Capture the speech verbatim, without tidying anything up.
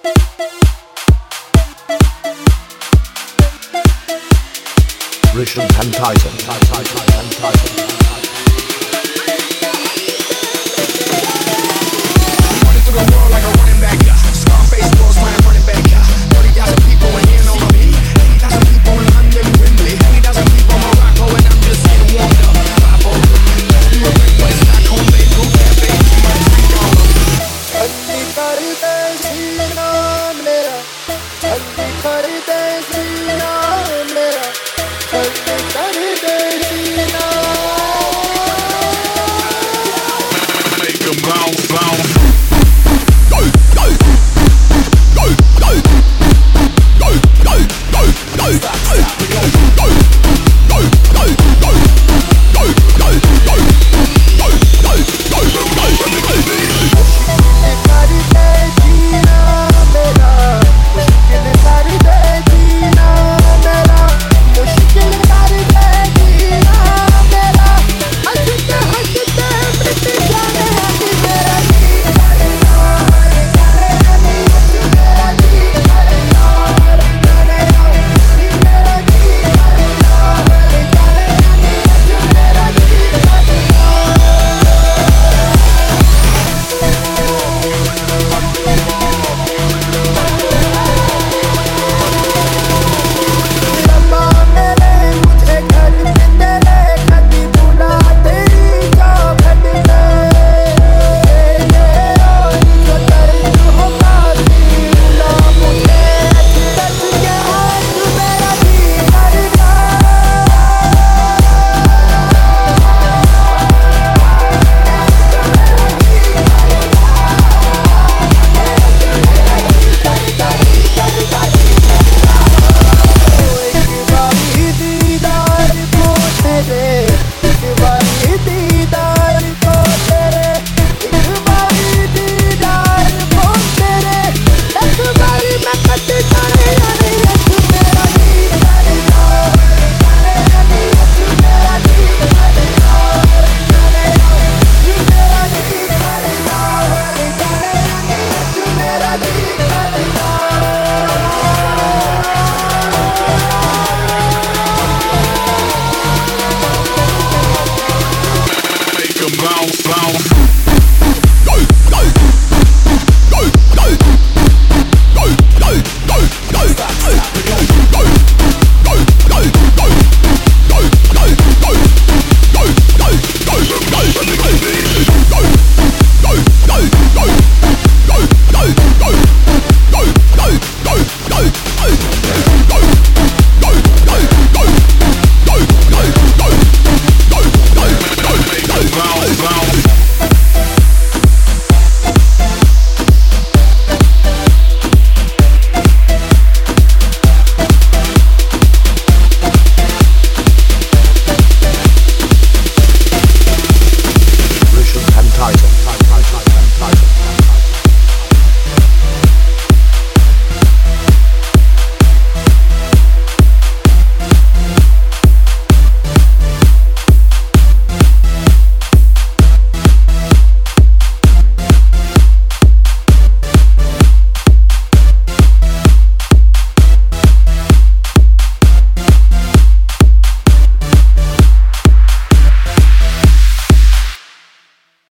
Richard and Tyson. And Tyson. Running through the world like a running back. Scarface was my running back. thirty thousand people in here know me. eighty thousand people in London, Wembley. eighty thousand people in Morocco, and I'm just getting warmed up. five oh You a great West Stockholm, baby. Go cafe, you might drink all of it. Alli karde sina mera, alli karde